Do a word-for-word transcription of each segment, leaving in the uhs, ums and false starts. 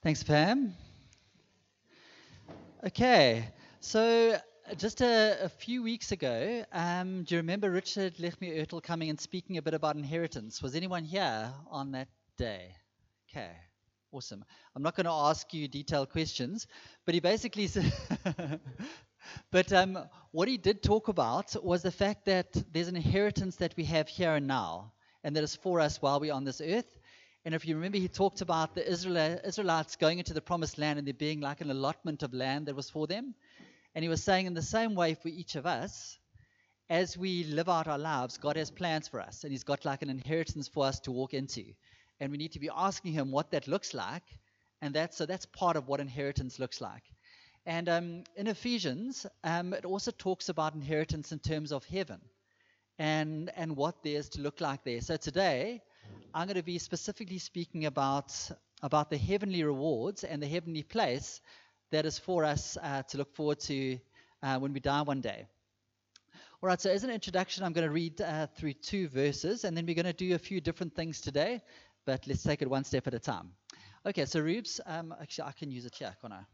Thanks, Pam. Okay, so uh, just a, a few weeks ago, um, do you remember Richard Lechme Ertel coming and speaking a bit about inheritance? Was anyone here on that day? Okay, awesome. I'm not going to ask you detailed questions, but he basically said, but um, what he did talk about was the fact that there's an inheritance that we have here and now, and that is for us while we're on this earth. And if you remember, he talked about the Israel, Israelites going into the promised land and there being like an allotment of land that was for them. And he was saying, in the same way for each of us, as we live out our lives, God has plans for us, and he's got like an inheritance for us to walk into. And we need to be asking him what that looks like. And that's, so that's part of what inheritance looks like. And um, in Ephesians, um, it also talks about inheritance in terms of heaven and, and what there's to look like there. So today, I'm going to be specifically speaking about, about the heavenly rewards and the heavenly place that is for us uh, to look forward to uh, when we die one day. All right, so as an introduction, I'm going to read uh, through two verses, and then we're going to do a few different things today, but let's take it one step at a time. Okay, so Rubes, um, actually, I can use it here, can't I?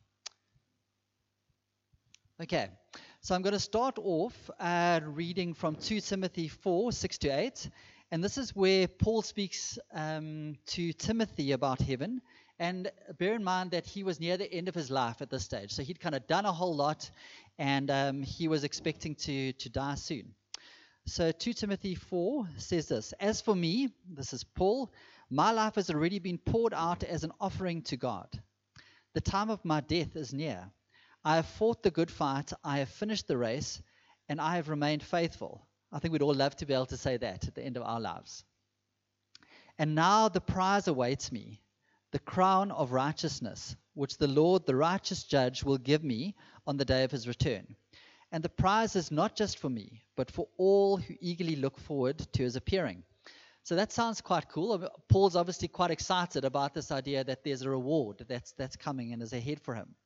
Okay, so I'm going to start off uh, reading from Second Timothy four, six to eight. And this is where Paul speaks um, to Timothy about heaven. And bear in mind that he was near the end of his life at this stage. So he'd kind of done a whole lot, and um, he was expecting to, to die soon. So Second Timothy four says this: As for me, this is Paul, my life has already been poured out as an offering to God. The time of my death is near. I have fought the good fight, I have finished the race, and I have remained faithful. I think we'd all love to be able to say that at the end of our lives. And now the prize awaits me, the crown of righteousness, which the Lord, the righteous judge, will give me on the day of his return. And the prize is not just for me, but for all who eagerly look forward to his appearing. So that sounds quite cool. Paul's obviously quite excited about this idea that there's a reward that's, that's coming and is ahead for him.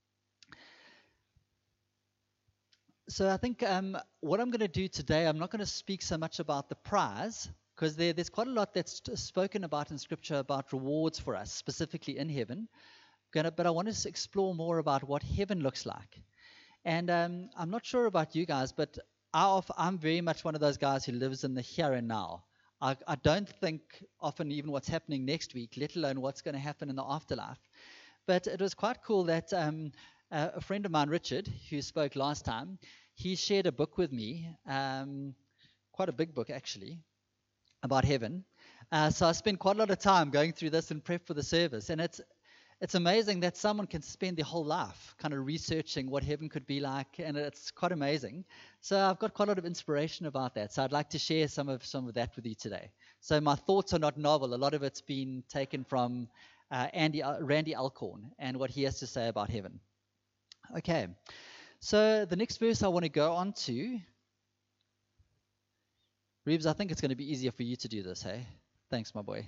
So I think um, what I'm going to do today, I'm not going to speak so much about the prize, because there, there's quite a lot that's spoken about in Scripture about rewards for us, specifically in heaven. Gonna, but I want to explore more about what heaven looks like. And um, I'm not sure about you guys, but I, I'm very much one of those guys who lives in the here and now. I, I don't think often even what's happening next week, let alone what's going to happen in the afterlife. But it was quite cool that um, uh, a friend of mine, Richard, who spoke last time, he shared a book with me, um, quite a big book actually, about heaven. Uh, so I spent quite a lot of time going through this in prep for the service. And it's it's amazing that someone can spend their whole life kind of researching what heaven could be like, and it's quite amazing. So I've got quite a lot of inspiration about that. So I'd like to share some of some of that with you today. So my thoughts are not novel. A lot of it's been taken from uh, Andy uh, Randy Alcorn and what he has to say about heaven. Okay. So the next verse I want to go on to, Reeves, I think it's going to be easier for you to do this, hey? Thanks, my boy.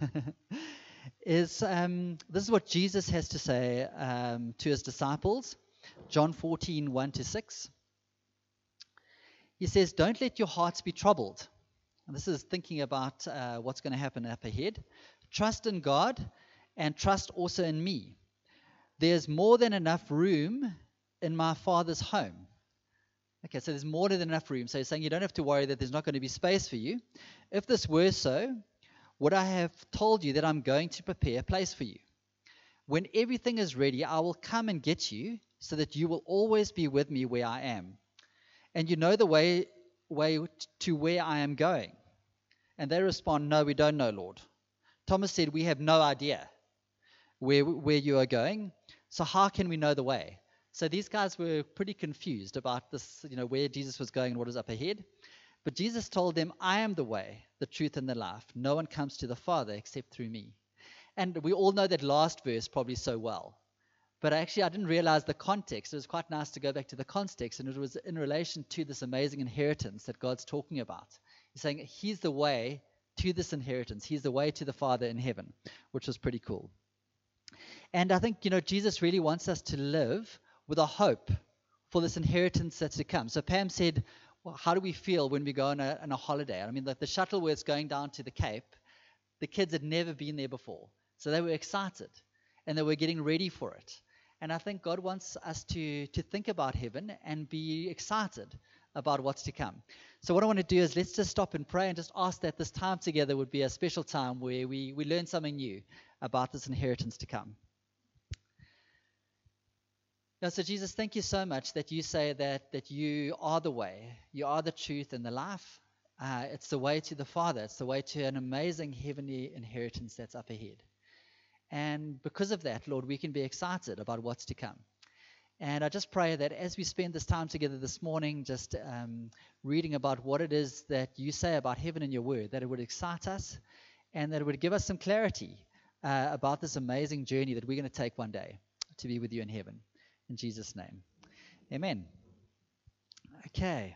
is um, This is what Jesus has to say um, to his disciples, John fourteen, one to six. He says, "Don't let your hearts be troubled." And this is thinking about uh, what's going to happen up ahead. "Trust in God and trust also in me. There's more than enough room in my Father's home." Okay, so there's more than enough room. So he's saying you don't have to worry that there's not going to be space for you. If this were so, would I have told you that I'm going to prepare a place for you? When everything is ready, I will come and get you so that you will always be with me where I am. And you know the way, way to where I am going. And they respond, "No, we don't know, Lord." Thomas said, "We have no idea where, where you are going. So how can we know the way?" So these guys were pretty confused about this, you know, where Jesus was going and what is up ahead. But Jesus told them, "I am the way, the truth, and the life. No one comes to the Father except through me." And we all know that last verse probably so well. But actually, I didn't realize the context. It was quite nice to go back to the context, and it was in relation to this amazing inheritance that God's talking about. He's saying he's the way to this inheritance. He's the way to the Father in heaven, which was pretty cool. And I think, you know, Jesus really wants us to live with a hope for this inheritance that's to come. So Pam said, well, how do we feel when we go on a, on a holiday? I mean, like the shuttle where it's going down to the Cape, the kids had never been there before. So they were excited. and that we're getting ready for it. And I think God wants us to, to think about heaven and be excited about what's to come. So what I want to do is let's just stop and pray and just ask that this time together would be a special time where we, we learn something new about this inheritance to come. Now, so Jesus, thank you so much that you say that, that you are the way, you are the truth and the life. Uh, it's the way to the Father. It's the way to an amazing heavenly inheritance that's up ahead. And because of that, Lord, we can be excited about what's to come. And I just pray that as we spend this time together this morning, just um, reading about what it is that you say about heaven in your word, that it would excite us and that it would give us some clarity uh, about this amazing journey that we're going to take one day to be with you in heaven. In Jesus' name. Amen. Okay.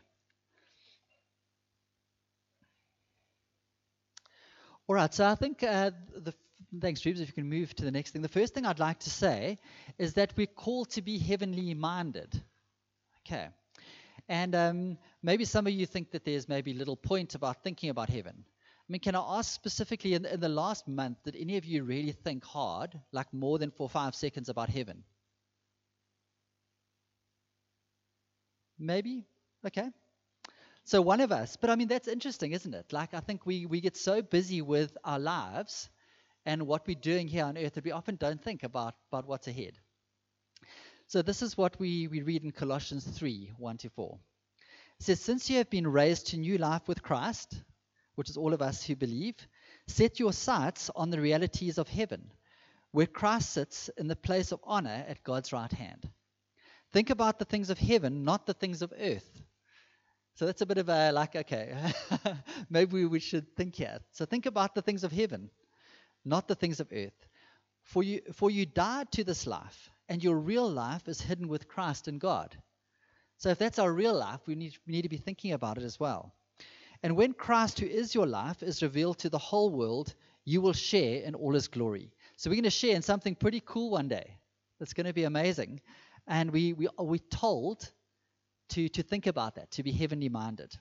All right, so I think uh, the thanks, Drews, if you can move to the next thing. The first thing I'd like to say is that we're called to be heavenly minded. Okay. And um, maybe some of you think that there's maybe little point about thinking about heaven. I mean, can I ask specifically in, in the last month, did any of you really think hard, like more than four or five seconds about heaven? Maybe? Okay. So one of us, but I mean, that's interesting, isn't it? Like, I think we, we get so busy with our lives and what we're doing here on earth that we often don't think about, about what's ahead. So this is what we, we read in Colossians three, one to four. It says, since you have been raised to new life with Christ, which is all of us who believe, set your sights on the realities of heaven, where Christ sits in the place of honor at God's right hand. Think about the things of heaven, not the things of earth. So that's a bit of a, like, okay, maybe we should think here. So think about the things of heaven, not the things of earth. For you, for you died to this life, and your real life is hidden with Christ in God. So if that's our real life, we need, we need to be thinking about it as well. And when Christ, who is your life, is revealed to the whole world, you will share in all his glory. So we're going to share in something pretty cool one day. That's going to be amazing. And we, we, we're told to, to think about that, to be heavenly minded.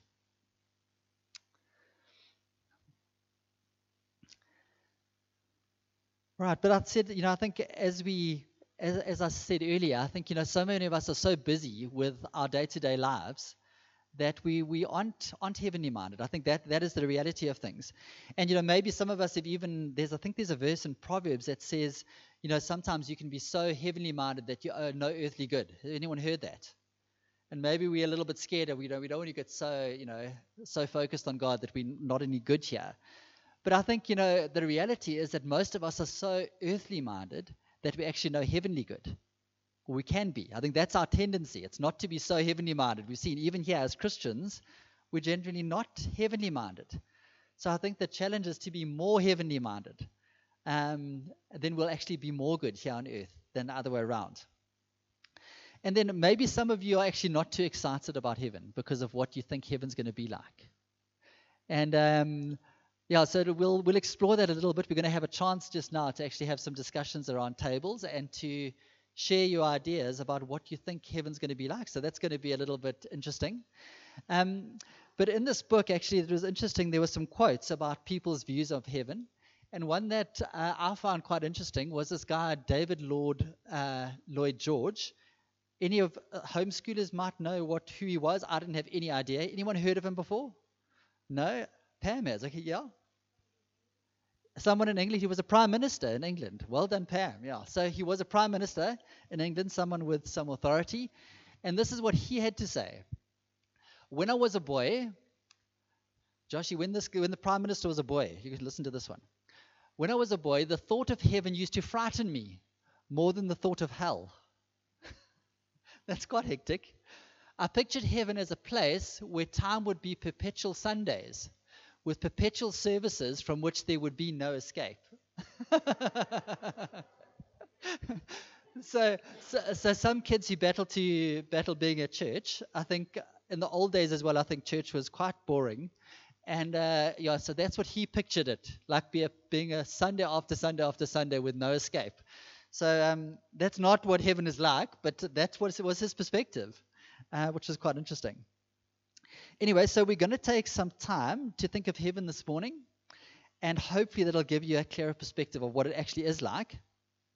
Right, but I said, you know, I think as we, as, as I said earlier, I think, you know, so many of us are so busy with our day-to-day lives that we, we aren't, aren't heavenly minded. I think that, that is the reality of things. And, you know, maybe some of us have even, there's, I think there's a verse in Proverbs that says, you know, sometimes you can be so heavenly minded that you owe no earthly good. Has anyone heard that? And maybe we're a little bit scared of, you know, we don't want to get so, you know, so focused on God that we're not any good here. But I think, you know, the reality is that most of us are so earthly minded that we actually know heavenly good. Or we can be. I think that's our tendency. It's not to be so heavenly minded. We've seen even here as Christians, we're generally not heavenly minded. So I think the challenge is to be more heavenly minded. Um, then we'll actually be more good here on earth than the other way around. And then maybe some of you are actually not too excited about heaven because of what you think heaven's going to be like. And um, yeah, so we'll we'll explore that a little bit. We're going to have a chance just now to actually have some discussions around tables and to share your ideas about what you think heaven's going to be like. So that's going to be a little bit interesting. Um, but in this book, actually, it was interesting. There were some quotes about people's views of heaven. And one that uh, I found quite interesting was this guy, David Lord uh, Lloyd George. Any of uh, homeschoolers might know what who he was. I didn't have any idea. Anyone heard of him before? No? Pam has. Okay, yeah. Someone in England. He was a prime minister in England. Well done, Pam. Yeah. So he was a prime minister in England, someone with some authority. And this is what he had to say. When I was a boy, Joshy, when, this, when the prime minister was a boy, you can listen to this one. When I was a boy, the thought of heaven used to frighten me more than the thought of hell. That's quite hectic. I pictured heaven as a place where time would be perpetual Sundays, with perpetual services from which there would be no escape. so, so, so some kids who battle to battle being at church, I think in the old days as well, I think church was quite boring. And uh, yeah, so that's what he pictured it, like be a, being a Sunday after Sunday after Sunday with no escape. So um, that's not what heaven is like, but that's what was his perspective, uh, which is quite interesting. Anyway, so we're going to take some time to think of heaven this morning, and hopefully that'll give you a clearer perspective of what it actually is like.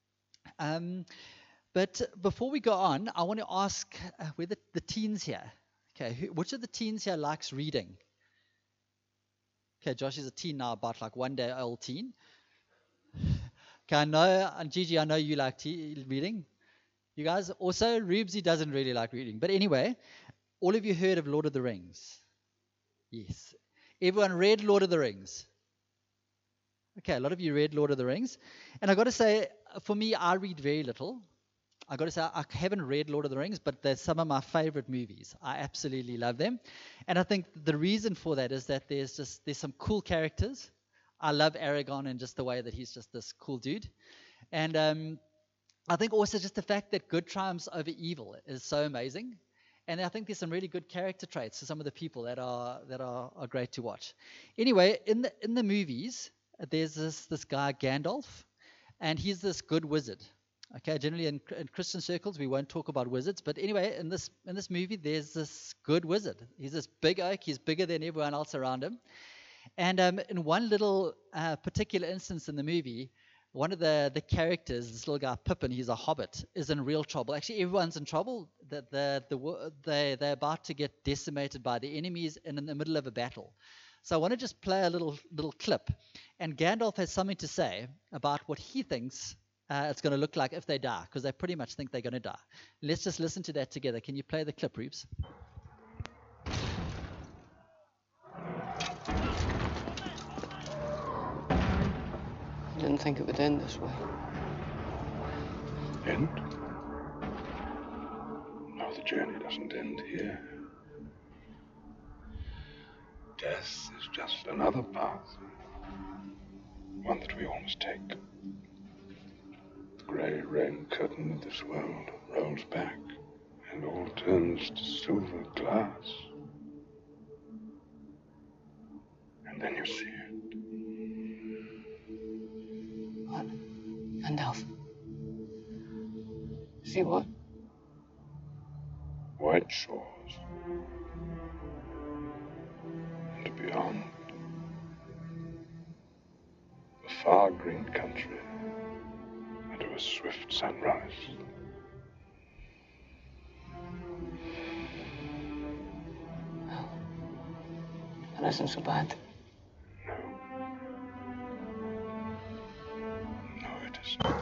Um, but before we go on, I want to ask uh, whether the teens here, okay, who, which of the teens here likes reading? Okay, Josh is a teen now, about like one day old teen. Okay, I know, and Gigi, I know you like te- reading. You guys also, Rubesy doesn't really like reading. But anyway, all of you heard of Lord of the Rings? Yes. Everyone read Lord of the Rings? Okay, a lot of you read Lord of the Rings. And I got to say, for me, I read very little. I got to say, I haven't read Lord of the Rings, but they're some of my favorite movies. I absolutely love them. And I think the reason for that is that there's just, there's some cool characters. I love Aragorn and just the way that he's just this cool dude. And um, I think also just the fact that good triumphs over evil is so amazing. And I think there's some really good character traits to some of the people that are that are, are great to watch. Anyway, in the in the movies, there's this this guy Gandalf, and he's this good wizard. Okay, generally in, in Christian circles we won't talk about wizards, but anyway, in this in this movie there's this good wizard. He's this big oak. He's bigger than everyone else around him. And um, in one little uh, particular instance in the movie, one of the, the characters, this little guy Pippin, he's a hobbit, is in real trouble. Actually, everyone's in trouble. The, the, the, they, they're about to get decimated by the enemies and in the middle of a battle. So I want to just play a little little clip. And Gandalf has something to say about what he thinks uh, it's going to look like if they die, because they pretty much think they're going to die. Let's just listen to that together. Can you play the clip, Reeves? I didn't think it would end this way. End? No, the journey doesn't end here. Death is just another path. One that we all must take. The grey rain curtain of this world rolls back, and all turns to silver glass. And then you see it. What? Gandalf. See what? White shores. And beyond, a far green country under a swift sunrise. Well, that isn't so bad. No. No, it isn't.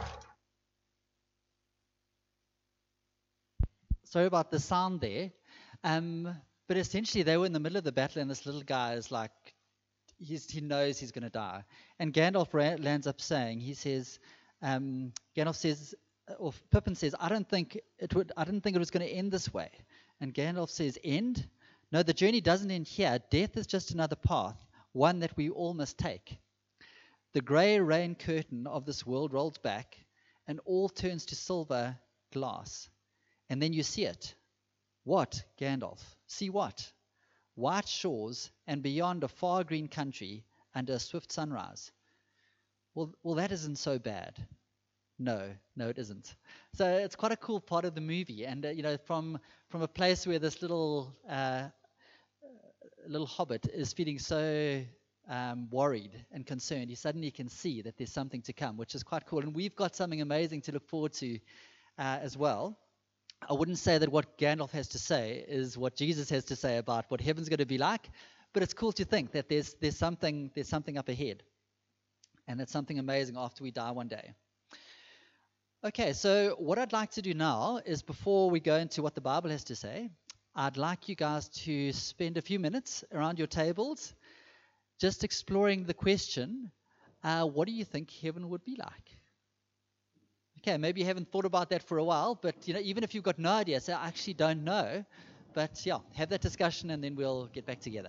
Sorry about the sound there. Um, but essentially, they were in the middle of the battle, and this little guy is like, he's, he knows he's going to die. And Gandalf ra- lands up saying, he says, um, Gandalf says, or Pippin says, I don't think it would. I didn't think it was going to end this way. And Gandalf says, end? No, the journey doesn't end here. Death is just another path, one that we all must take. The grey rain curtain of this world rolls back, and all turns to silver glass. And then you see it. What, Gandalf? See what? White shores and beyond a far green country under a swift sunrise. Well, well, that isn't so bad. No, no, it isn't. So it's quite a cool part of the movie, and uh, you know, from from a place where this little uh, little hobbit is feeling so um, worried and concerned, he suddenly can see that there's something to come, which is quite cool. And we've got something amazing to look forward to uh, as well. I wouldn't say that what Gandalf has to say is what Jesus has to say about what heaven's going to be like, but it's cool to think that there's there's something there's something up ahead, and it's something amazing after we die one day. Okay, so what I'd like to do now is, before we go into what the Bible has to say, I'd like you guys to spend a few minutes around your tables just exploring the question, uh, what do you think heaven would be like? Okay, maybe you haven't thought about that for a while, but you know, even if you've got no idea, say, I actually don't know. But yeah, have that discussion and then we'll get back together.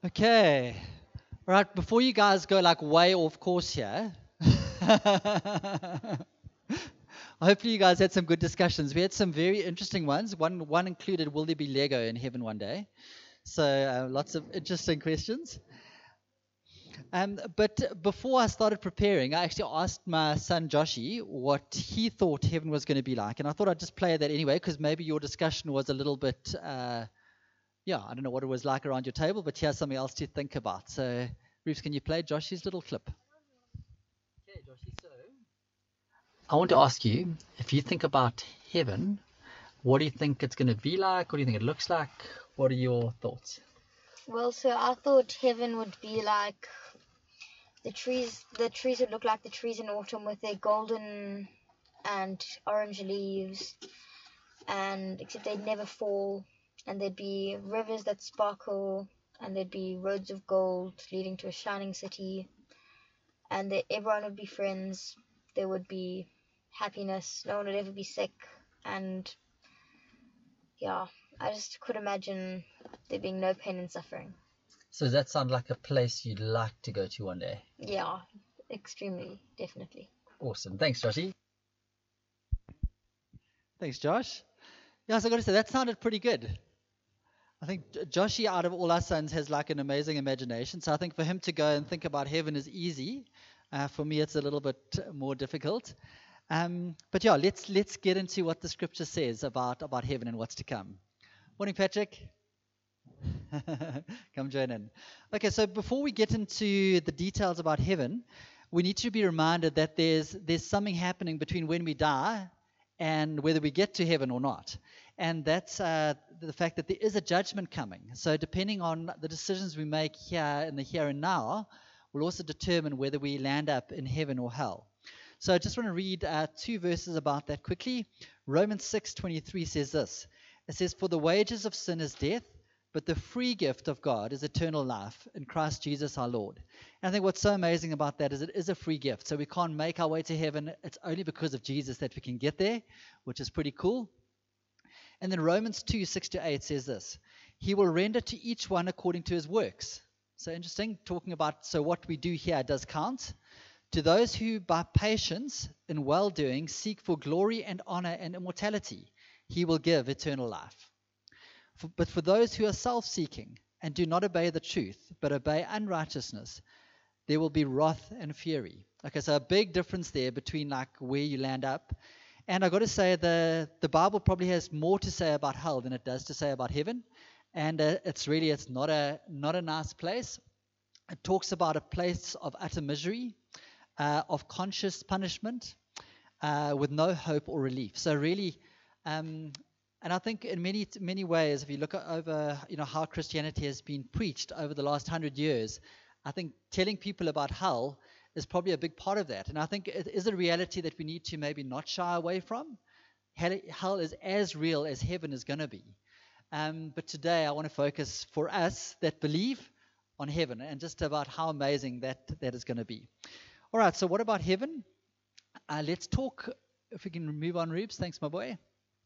Okay. All right, before you guys go like way off course here, hopefully you guys had some good discussions. We had some very interesting ones. One one included, will there be Lego in heaven one day? So uh, lots of interesting questions. Um, but before I started preparing, I actually asked my son Joshi what he thought heaven was going to be like. And I thought I'd just play that anyway, because maybe your discussion was a little bit, uh, yeah, I don't know what it was like around your table, but here's something else to think about. So, Reeves, can you play Joshi's little clip? Okay, Joshi, so I want to ask you, if you think about heaven, what do you think it's going to be like? What do you think it looks like? What are your thoughts? Well, so I thought heaven would be like the trees. The trees would look like the trees in autumn with their golden and orange leaves, and except they'd never fall. And there'd be rivers that sparkle, and there'd be roads of gold leading to a shining city, and that everyone would be friends. There would be happiness. No one would ever be sick, and yeah, I just could imagine there being no pain and suffering. So does that sound like a place you'd like to go to one day? Yeah, extremely, definitely. Awesome. Thanks, Joshi. Thanks, Josh. Yeah, so I got to say, that sounded pretty good. I think Joshi, out of all our sons, has like an amazing imagination. So I think for him to go and think about heaven is easy. Uh, for me, it's a little bit more difficult. Um, but yeah, let's let's get into what the scripture says about, about heaven and what's to come. Morning, Patrick. Come join in. Okay, so before we get into the details about heaven, we need to be reminded that there's there's something happening between when we die and whether we get to heaven or not. And that's uh, the fact that there is a judgment coming. So depending on the decisions we make here in the here and now, will also determine whether we land up in heaven or hell. So I just want to read uh, two verses about that quickly. Romans six twenty-three says this. It says, "For the wages of sin is death, but the free gift of God is eternal life in Christ Jesus our Lord." And I think what's so amazing about that is it is a free gift. So we can't make our way to heaven. It's only because of Jesus that we can get there, which is pretty cool. And then Romans two, six to eight says this. He will render to each one according to his works. So interesting, talking about, so what we do here does count. To those who by patience and well-doing seek for glory and honor and immortality, he will give eternal life. For, but for those who are self-seeking and do not obey the truth, but obey unrighteousness, there will be wrath and fury. Okay, so a big difference there between like where you land up. And I've got to say, the, the Bible probably has more to say about hell than it does to say about heaven. And uh, it's really, it's not a not a nice place. It talks about a place of utter misery, uh, of conscious punishment, uh, with no hope or relief. So really, um, and I think in many many ways, if you look at over, you know, how Christianity has been preached over the last hundred years, I think telling people about hell is probably a big part of that. And I think it is a reality that we need to maybe not shy away from. Hell, hell is as real as heaven is going to be. Um, but today I want to focus for us that believe on heaven and just about how amazing that, that is going to be. All right, so what about heaven? Uh, let's talk, if we can move on, Rubes. Thanks, my boy.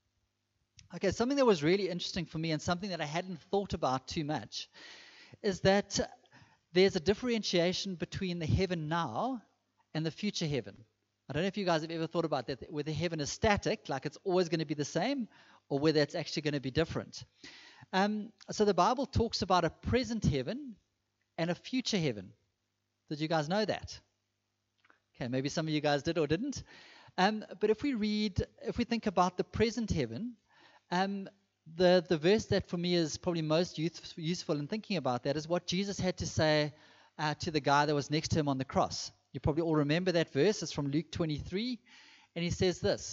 Okay, something that was really interesting for me and something that I hadn't thought about too much is that there's a differentiation between the heaven now and the future heaven. I don't know if you guys have ever thought about that, whether heaven is static, like it's always going to be the same, or whether it's actually going to be different. Um, so the Bible talks about a present heaven and a future heaven. Did you guys know that? Okay, maybe some of you guys did or didn't. Um, but if we read, if we think about the present heaven, um, the, the verse that for me is probably most youth, useful in thinking about that is what Jesus had to say uh, to the guy that was next to him on the cross. You probably all remember that verse. It's from Luke twenty-three. And he says this,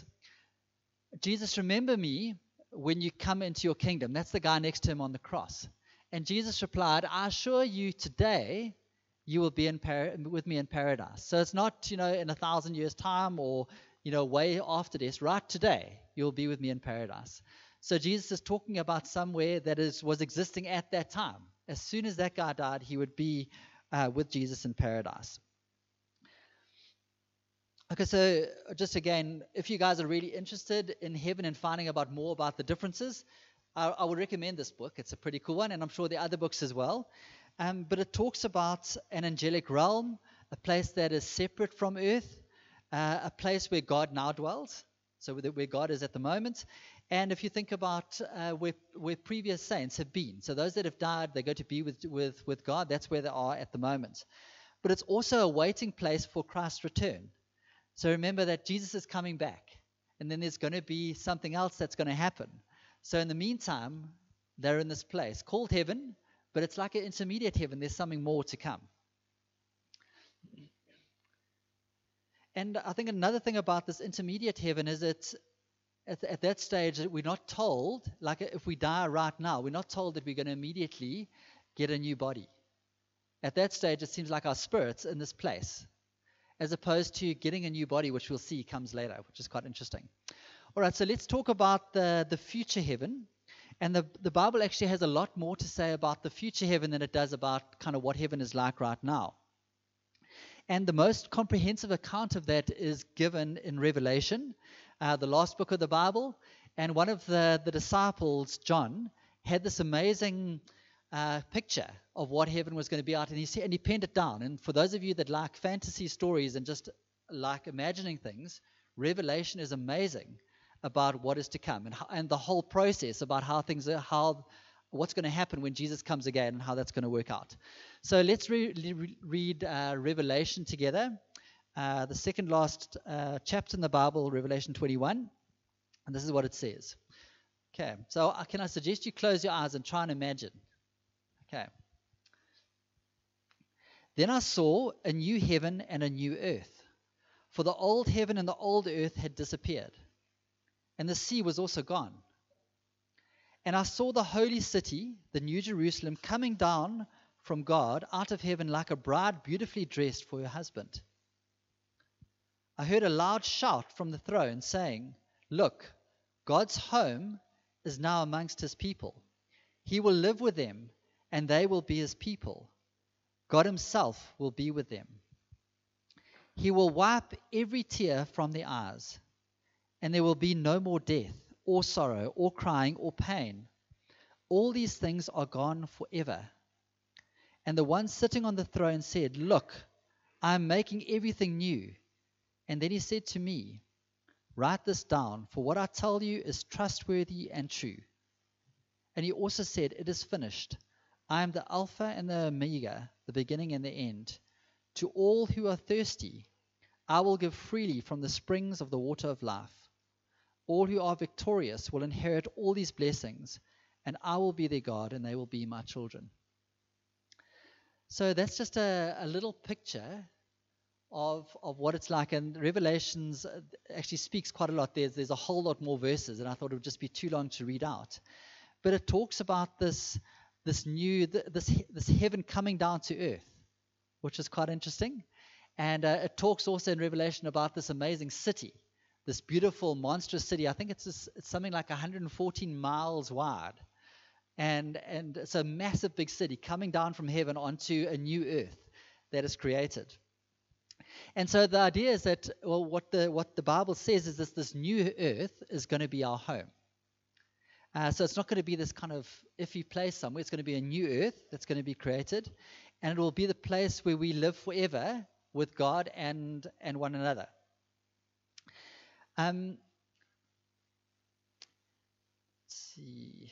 Jesus, remember me when you come into your kingdom. That's the guy next to him on the cross. And Jesus replied, I assure you today you will be in par- with me in paradise. So it's not, you know, in a thousand years' time or, you know, way after this. Right today, you'll be with me in paradise. So Jesus is talking about somewhere that is was existing at that time. As soon as that guy died, he would be uh, with Jesus in paradise. Okay, so just again, if you guys are really interested in heaven and finding out more about the differences, I, I would recommend this book. It's a pretty cool one, and I'm sure there are other books as well. Um, but it talks about an angelic realm, a place that is separate from earth, uh, a place where God now dwells, so where where God is at the moment. And if you think about uh, where, where previous saints have been, so those that have died, they go to be with, with, with God. That's where they are at the moment. But it's also a waiting place for Christ's return. So remember that Jesus is coming back, and then there's going to be something else that's going to happen. So in the meantime, they're in this place called heaven, but it's like an intermediate heaven. There's something more to come. And I think another thing about this intermediate heaven is that at, at that stage, we're not told, like if we die right now, we're not told that we're going to immediately get a new body. At that stage, it seems like our spirit's in this place, as opposed to getting a new body, which we'll see comes later, which is quite interesting. All right, so let's talk about the, the future heaven. And the, the Bible actually has a lot more to say about the future heaven than it does about kind of what heaven is like right now. And the most comprehensive account of that is given in Revelation, uh, the last book of the Bible. And one of the, the disciples, John, had this amazing uh, picture of what heaven was going to be like, and he, and he penned it down. And for those of you that like fantasy stories and just like imagining things, Revelation is amazing about what is to come, and, how, and the whole process about how things are, how what's going to happen when Jesus comes again, and how that's going to work out. So let's re- re- read uh, Revelation together, uh, the second last uh, chapter in the Bible, Revelation twenty-one, and this is what it says. Okay, so uh, can I suggest you close your eyes and try and imagine? Okay. Then I saw a new heaven and a new earth, for the old heaven and the old earth had disappeared, and the sea was also gone. And I saw the holy city, the New Jerusalem, coming down from God out of heaven like a bride beautifully dressed for her husband. I heard a loud shout from the throne saying, "Look, God's home is now amongst his people. He will live with them, and they will be his people. God himself will be with them. He will wipe every tear from their eyes, and there will be no more death, or sorrow, or crying, or pain. All these things are gone forever." And the one sitting on the throne said, "Look, I am making everything new." And then he said to me, "Write this down, for what I tell you is trustworthy and true." And he also said, "It is finished. I am the Alpha and the Omega, the beginning and the end. To all who are thirsty, I will give freely from the springs of the water of life. All who are victorious will inherit all these blessings, and I will be their God, and they will be my children." So that's just a, a little picture of of what it's like. And Revelations actually speaks quite a lot. There's, there's a whole lot more verses, and I thought it would just be too long to read out. But it talks about this this new, this this heaven coming down to earth, which is quite interesting. And uh, it talks also in Revelation about this amazing city, this beautiful, monstrous city. I think it's, just, it's something like one hundred fourteen miles wide. And, and it's a massive big city coming down from heaven onto a new earth that is created. And so the idea is that, well, what the what the Bible says is this, this new earth is going to be our home. Uh, so it's not going to be this kind of iffy place somewhere. It's going to be a new earth that's going to be created. And it will be the place where we live forever with God and, and one another. Um, let's see.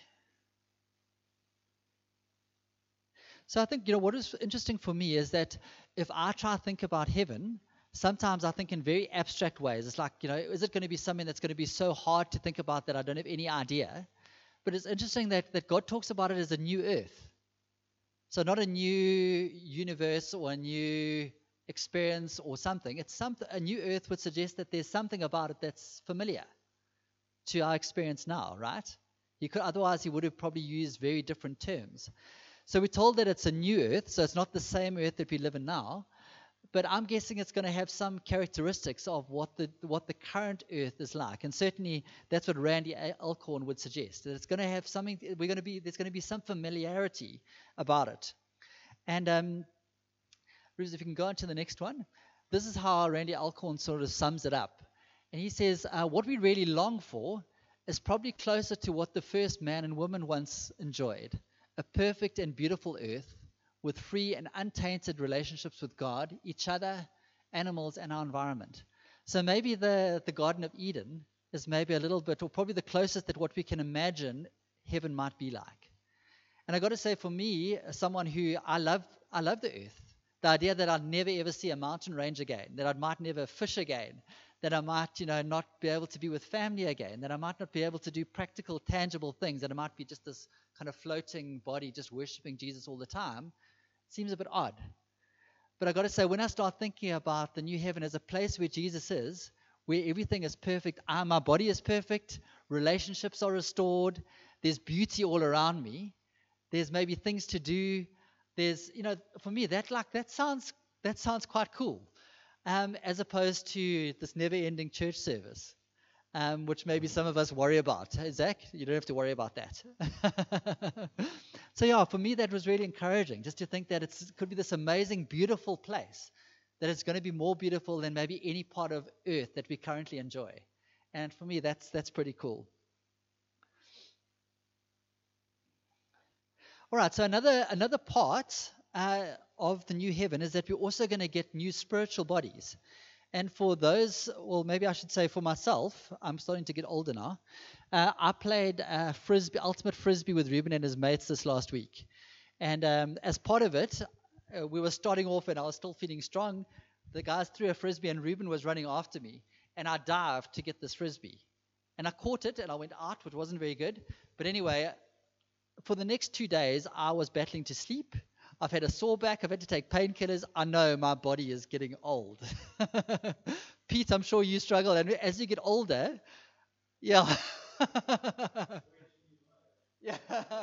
So I think, you know, what is interesting for me is that if I try to think about heaven, sometimes I think in very abstract ways. It's like, you know, is it going to be something that's going to be so hard to think about that I don't have any idea? But it's interesting that, that God talks about it as a new earth. So not a new universe or a new experience or something. It's something. A new earth would suggest that there's something about it that's familiar to our experience now, right? He could, otherwise he would have probably used very different terms. So we're told that it's a new earth, so it's not the same earth that we live in now, but I'm guessing it's going to have some characteristics of what the what the current earth is like, and certainly that's what Randy Alcorn would suggest. That it's going to have something. We're going to be there's going to be some familiarity about it. And um, Bruce, if you can go on to the next one, this is how Randy Alcorn sort of sums it up, and he says uh, what we really long for is probably closer to what the first man and woman once enjoyed. A perfect and beautiful earth with free and untainted relationships with God, each other, animals, and our environment. So maybe the, the Garden of Eden is maybe a little bit, or probably the closest that what we can imagine heaven might be like. And I got to say, for me, as someone who I love, I love the earth. The idea that I'd never ever see a mountain range again, that I might never fish again, that I might, you know, not be able to be with family again, that I might not be able to do practical, tangible things, that I might be just this kind of floating body just worshiping Jesus all the time, seems a bit odd. But I got to say, when I start thinking about the new heaven as a place where Jesus is, where everything is perfect, I, my body is perfect, relationships are restored, there's beauty all around me, there's maybe things to do, there's, you know, for me, that like that sounds that sounds quite cool, um, as opposed to this never-ending church service, um, which maybe some of us worry about. Hey, Zach, you don't have to worry about that. So yeah, for me, that was really encouraging, just to think that it's, it could be this amazing, beautiful place, that it's going to be more beautiful than maybe any part of earth that we currently enjoy. And for me, that's that's pretty cool. All right, so another another part uh, of the new heaven is that we're also going to get new spiritual bodies. And for those, well, maybe I should say for myself, I'm starting to get older now. Uh, I played uh, frisbee, ultimate frisbee with Ruben and his mates this last week. And um, as part of it, uh, we were starting off and I was still feeling strong. The guys threw a frisbee and Ruben was running after me. And I dived to get this frisbee. And I caught it and I went out, which wasn't very good. But anyway, for the next two days, I was battling to sleep. I've had a sore back. I've had to take painkillers. I know my body is getting old. Pete, I'm sure you struggle. And as you get older, yeah. yeah.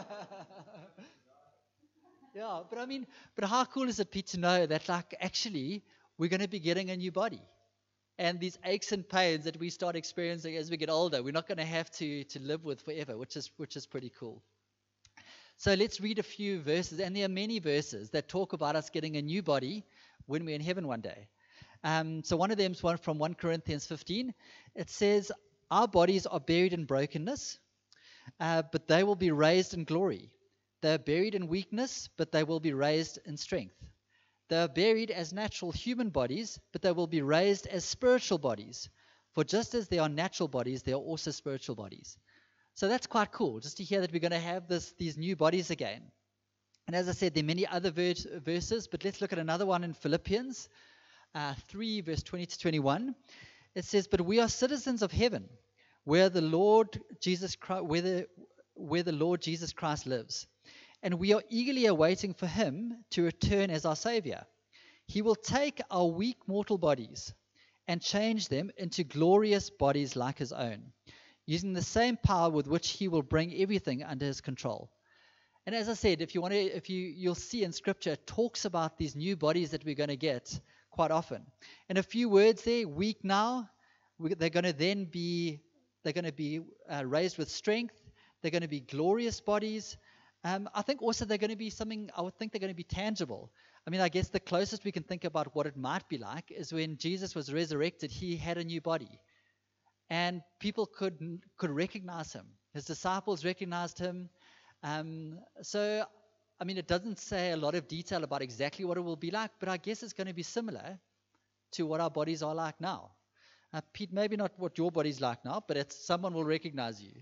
yeah, but I mean, but how cool is it, Pete, to know that, like, actually, we're going to be getting a new body. And these aches and pains that we start experiencing as we get older, we're not going to have to to live with forever, which is which is pretty cool. So let's read a few verses, and there are many verses that talk about us getting a new body when we're in heaven one day. Um, so one of them is one from First Corinthians fifteen. It says, our bodies are buried in brokenness, uh, but they will be raised in glory. They are buried in weakness, but they will be raised in strength. They are buried as natural human bodies, but they will be raised as spiritual bodies. For just as there are natural bodies, there are also spiritual bodies. So that's quite cool, just to hear that we're going to have this these new bodies again. And as I said, there are many other ver- verses, but let's look at another one in Philippians uh, three, verse twenty to twenty-one. It says, but we are citizens of heaven, where the Lord Jesus Christ, where the, where the Lord Jesus Christ lives. And we are eagerly awaiting for him to return as our Savior. He will take our weak mortal bodies and change them into glorious bodies like his own, using the same power with which he will bring everything under his control. And as I said, if you want to, if you you'll see in Scripture, it talks about these new bodies that we're going to get quite often. And a few words there: weak now, we, they're going to then be, they're going to be uh, raised with strength. They're going to be glorious bodies. Um, I think also they're going to be something. I would think they're going to be tangible. I mean, I guess the closest we can think about what it might be like is when Jesus was resurrected. He had a new body. And people could could recognize him. His disciples recognized him. Um, so, I mean, it doesn't say a lot of detail about exactly what it will be like, but I guess it's going to be similar to what our bodies are like now. Uh, Pete, maybe not what your body's like now, but it's, someone will recognize you.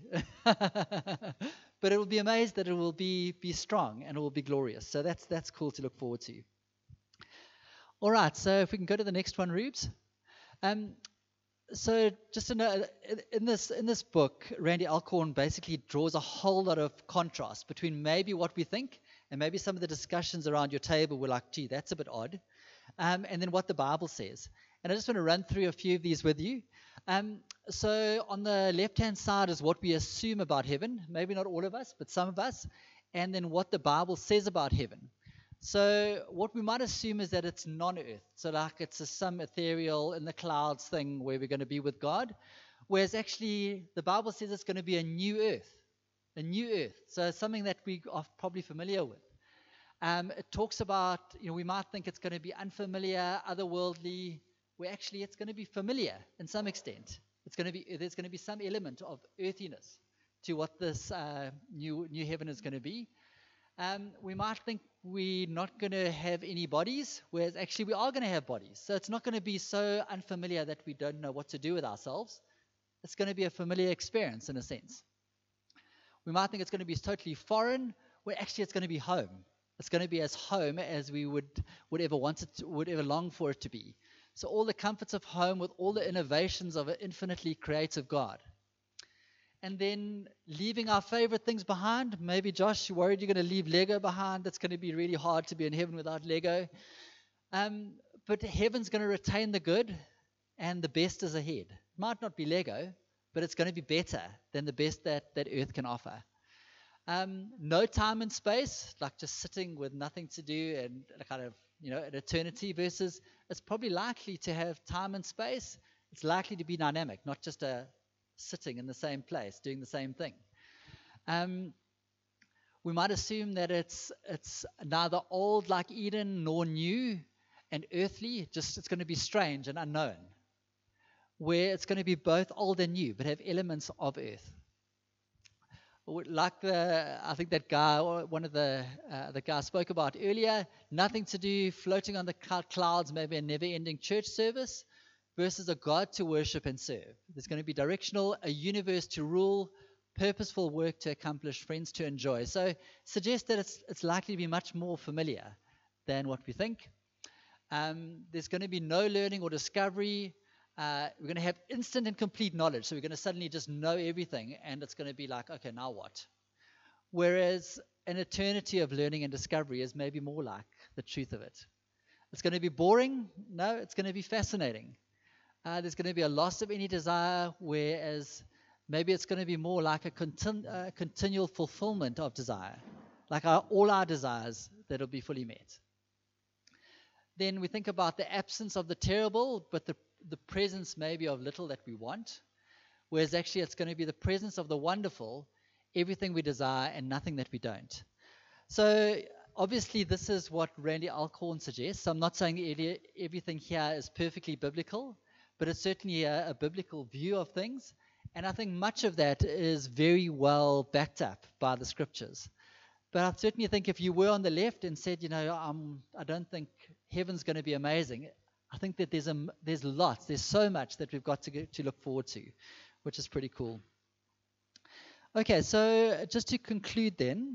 But it will be amazed that it will be be strong and it will be glorious. So that's that's cool to look forward to. All right, so if we can go to the next one, Rubes. Um, So just to know, in this in this book, Randy Alcorn basically draws a whole lot of contrast between maybe what we think and maybe some of the discussions around your table were like, gee, that's a bit odd, um, and then what the Bible says. And I just want to run through a few of these with you. Um, so on the left-hand side is what we assume about heaven, maybe not all of us, but some of us, and then what the Bible says about heaven. So what we might assume is that it's non-earth. So like it's a, some ethereal in the clouds thing where we're going to be with God. Whereas actually the Bible says it's going to be a new earth. A new earth. So something that we are probably familiar with. Um, it talks about, you know, we might think it's going to be unfamiliar, otherworldly, where actually it's going to be familiar in some extent. It's going to be, there's going to be some element of earthiness to what this uh, new new heaven is going to be. Um, we might think we're not going to have any bodies, whereas actually we are going to have bodies. So it's not going to be so unfamiliar that we don't know what to do with ourselves. It's going to be a familiar experience in a sense. We might think it's going to be totally foreign, where actually it's going to be home. It's going to be as home as we would, would ever want it to, would ever long for it to be. So all the comforts of home with all the innovations of an infinitely creative God. And then leaving our favorite things behind. Maybe, Josh, you're worried you're going to leave Lego behind. That's going to be really hard to be in heaven without Lego. Um, but heaven's going to retain the good, and the best is ahead. It might not be Lego, but it's going to be better than the best that, that earth can offer. Um, no time and space, like just sitting with nothing to do and kind of, you know, an eternity versus it's probably likely to have time and space. It's likely to be dynamic, not just a sitting in the same place, doing the same thing. Um, we might assume that it's it's neither old like Eden nor new and earthly, just it's going to be strange and unknown, where it's going to be both old and new, but have elements of earth. Like the, I think that guy, or one of the uh, the guys spoke about earlier, nothing to do, floating on the clouds, maybe a never-ending church service, versus a God to worship and serve. There's going to be directional, a universe to rule, purposeful work to accomplish, friends to enjoy. So suggest that it's it's likely to be much more familiar than what we think. Um, there's going to be no learning or discovery. Uh, we're going to have instant and complete knowledge. So we're going to suddenly just know everything, and it's going to be like, okay, now what? Whereas an eternity of learning and discovery is maybe more like the truth of it. It's going to be boring? No, it's going to be fascinating. Uh, there's going to be a loss of any desire, whereas maybe it's going to be more like a continu- uh, continual fulfillment of desire, like our, all our desires that will be fully met. Then we think about the absence of the terrible, but the, the presence maybe of little that we want, whereas actually it's going to be the presence of the wonderful, everything we desire and nothing that we don't. So obviously this is what Randy Alcorn suggests. I'm not saying everything here is perfectly biblical, but it's certainly a, a biblical view of things. And I think much of that is very well backed up by the scriptures. But I certainly think if you were on the left and said, you know, um, I don't think heaven's going to be amazing, I think that there's a, there's lots, there's so much that we've got to get, to look forward to, which is pretty cool. Okay, so just to conclude then,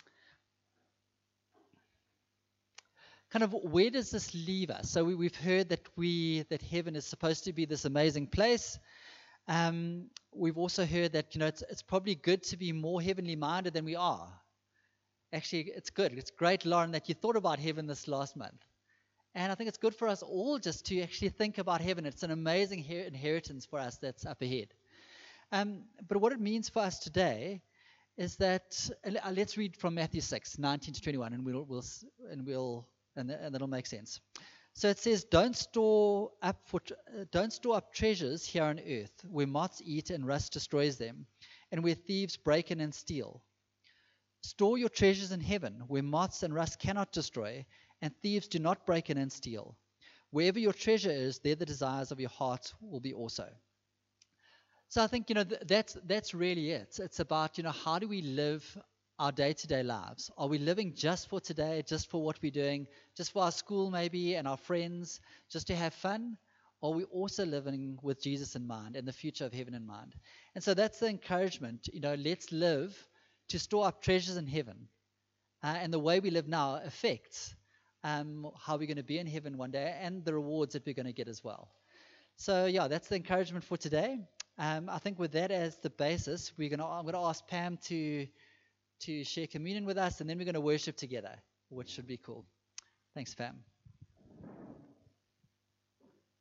kind of where does this leave us? So we, we've heard that we that heaven is supposed to be this amazing place. Um, we've also heard that, you know, it's, it's probably good to be more heavenly minded than we are. Actually, it's good. It's great, Lauren, that you thought about heaven this last month. And I think it's good for us all just to actually think about heaven. It's an amazing her- inheritance for us that's up ahead. Um, but what it means for us today is that, uh, let's read from Matthew six, nineteen to twenty-one, and we'll, we'll and we'll and, and that'll make sense. So it says, "Don't store up for uh, don't store up treasures here on earth, where moths eat and rust destroys them, and where thieves break in and steal. Store your treasures in heaven, where moths and rust cannot destroy, and thieves do not break in and steal. Wherever your treasure is, there the desires of your heart will be also." So I think, you know, th- that's that's really it. It's about, you know, how do we live our day-to-day lives? Are we living just for today, just for what we're doing, just for our school maybe and our friends, just to have fun? Or are we also living with Jesus in mind and the future of heaven in mind? And so that's the encouragement, you know, let's live to store up treasures in heaven. Uh, and the way we live now affects um, how we're going to be in heaven one day and the rewards that we're going to get as well. So yeah, that's the encouragement for today. Um, I think with that as the basis, we're going to I'm going to ask Pam to to share communion with us, and then we're going to worship together, which should be cool. Thanks, Pam.